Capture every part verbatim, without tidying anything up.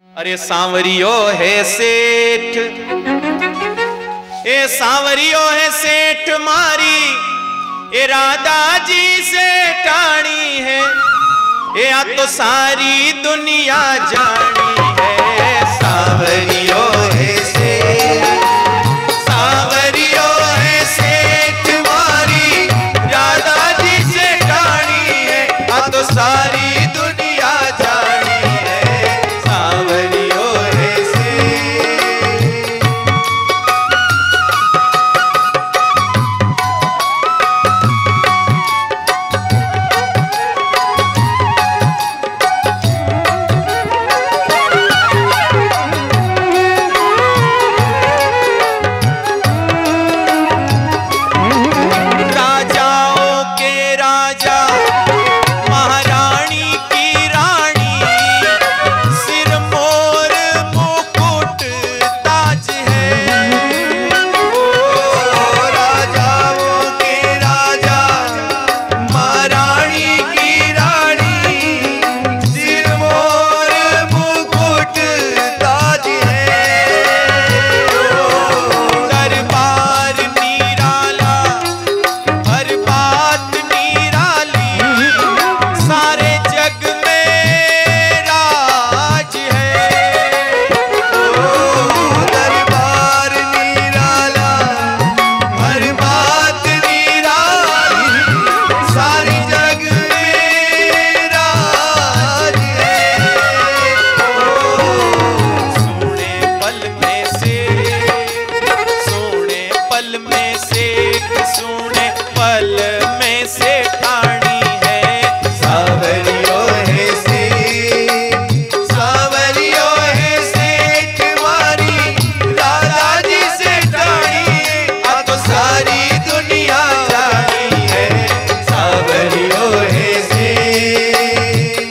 अरे सांवरियो है सेठ, ए सांवरियो है सेठ मारी, ए राधा जी से टाणी है, ए आ तो सारी दुनिया जानी है। सांवरियो है सेठ, सांवरियो है सेठ मारी, राधा जी से टाणी है, आ तो सारी दुनिया जानी है। सांवरियो है सेठ। राजाओं के राजा, महारानी की रानी, सिर मोर मुकुट ताज है। ओ राजाओं के राजा, महारानी की रानी, सिर मोर मुकुट ताज है। दरबार निराला, हर बात निराली, सारे जग में राज है। ओ दरबार निराला, हर बात निराली, सारी जग में राज है। सोने पल में से, सोने पल में से, सोने पल में से ठाणी है। सांवरियो है सेठ, सांवरियो है सेठ मारी, राधा जी से ठाणी है, आ तो सारी दुनिया जानी है। सांवरियो है सेठ।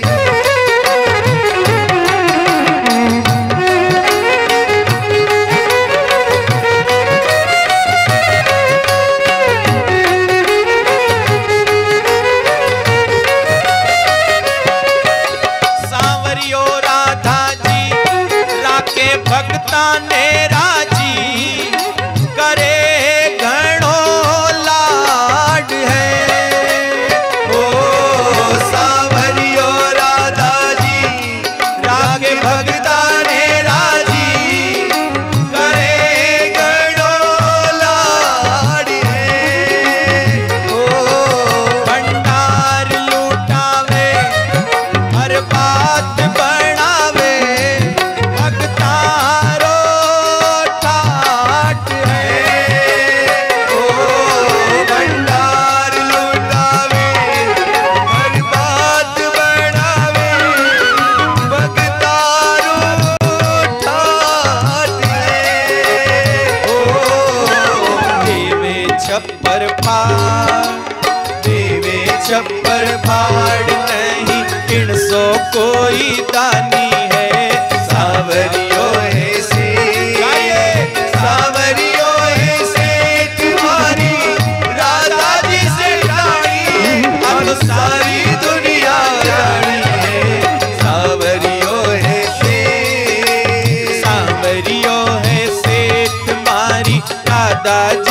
सांवरियो राधा जी, राके भक्ता ने राजी, करे घणो लाड है। ओ सांवरियो राधा जी, राके भक्ता ने राजी, करे घणो लाड है। ओ भंडार लूटावे, हर बात बनावे, भक्तारो ठाट है। ओ भंडार लूटावे, हर बात बनावे, भक्तारो ठाट है। ओ देवे छप्पर फाड़, देवे छप्पर फाड़, नहीं किण सो कोई दानी है। सांवरियो है सेठ, सांवरियो है सेठ मारी, राधा जी से ठाणी, अब सारी दुनिया जानी है। सांवरियो है सेठ, सांवरियो है सेठ मारी, राधा